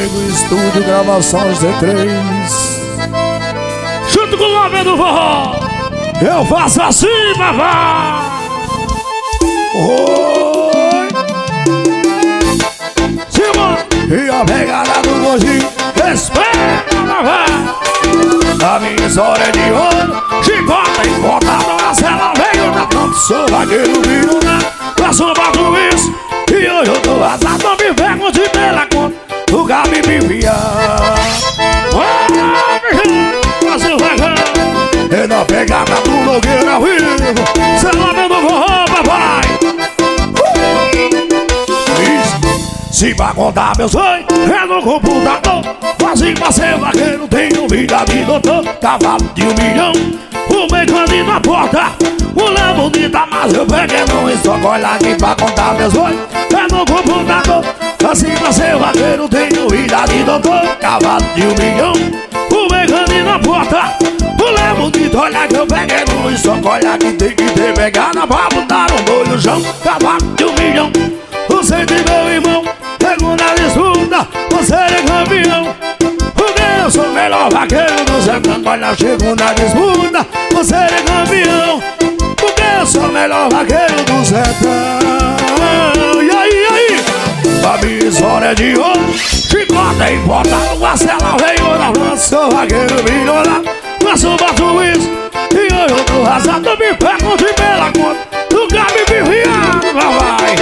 Nego Estúdio, gravações D3. Junto com o Love do Forró, eu faço assim, papai. Oi! Simão! E a pegada do gordinho, Respeita, papai. a minha história é de ouro. Chicota importada, a cela veio da campo. Sou vaqueiro, viro na Faço um bato isso. e hoje eu tô vazado. Não me pergunte pela conta, o Gabi me envia. Faço um vagão. E na pegada do Nogueira vivo, Cê Love do Forró, papai. se pra contar meu sonho É no computador. assim pra ser vaqueiro, tenho vida de doutor. Cavalo de 1 milhão, O mecânico na porta. mulher bonita, mas eu peguei no estoque. Olha aqui pra contar meus sonhos É no computador. assim pra ser vaqueiro, tenho vida de doutor. Cavalo de 1 milhão, O mecânico na porta. mulher bonita, olha que eu peguei no estoque. Olha que tem que ter pegada pra botar um boi no chão. Cavalo de 1 milhão, Você de meu irmão, pego na disputa, você é campeão. porque eu sou o melhor vaqueiro do sertão. Olha, chego na disputa, Você é campeão. porque eu sou o melhor vaqueiro do sertão. E aí? A minha história é de ouro, chicota é importado, a cela veio da França. Sou vaqueiro milionário, Faço um bato isso. e hoje eu tô rasado. Não me pergunte pela conta. Nunca me enviado, papai.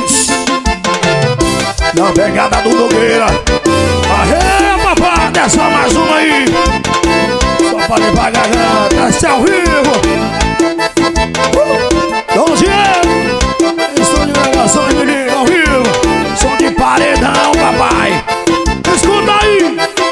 Na pegada do Nogueira, Aê, papai. desce mais uma aí, só pra limpar a garganta, esse é ao vivo. Dom Diego, estou de gravação de menino ao vivo, som de paredão, papai. Escuta aí.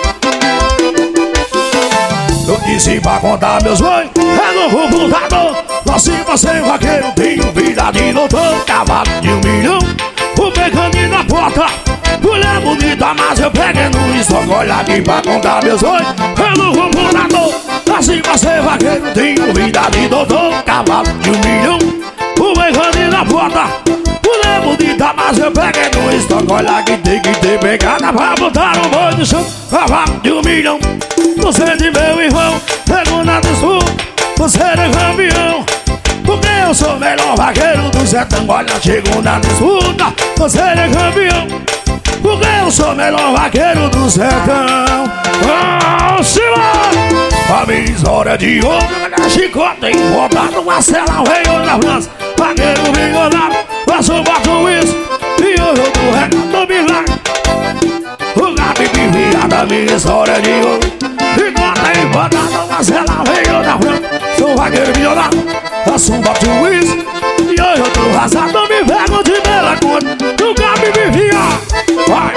Eu disse pra contar meus sonhos É no computador. assim pra ser vaqueiro, tenho vida de doutor. Cavalo de 1 milhão, O mecânico na porta. mulher bonita, mas eu peguei no estoque. Olha aqui pra contar meus sonhos É no computador. assim pra ser vaqueiro, tenho vida de doutor. Cavalo de 1 milhão, O mecânico na porta. mulher bonita, mas eu peguei no estoque. Olha que tem que ter pegada pra botar um boi no chão. Cavalo de 1 milhão, Você de meu irmão, pego na disputa, você é campeão. porque eu sou o melhor vaqueiro do sertão. Olha, chego na disputa, Você é campeão. porque eu sou o melhor vaqueiro do sertão. Ah, Simão! A minha história de ouro, a chicota importada, uma cela veio na França. Vaqueiro milionário, faço um bato isso. E hoje eu tô regando milagre. O Gabi me via da minha história de ouro, chicota importada, uma cela veio na França. Sou vaqueiro milionário, faço um bato isso. E hoje eu tô vazado, não me pego de bela conta. Nunca me via. Vai,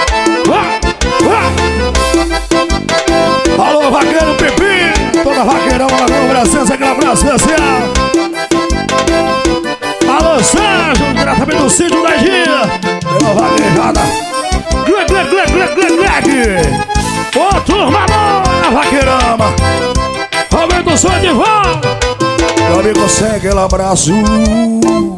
vai. Alô, vaqueiro Pipi, toda vaqueirão lá no Brasil, aquele abraço especial. Alô, Sérgio, diretamente do sítio da Gia. Pela vaquejada, Greg. Ô, turma boa, vaqueirama. aumenta o som de volta. Meu amigo, segue aquele abraço.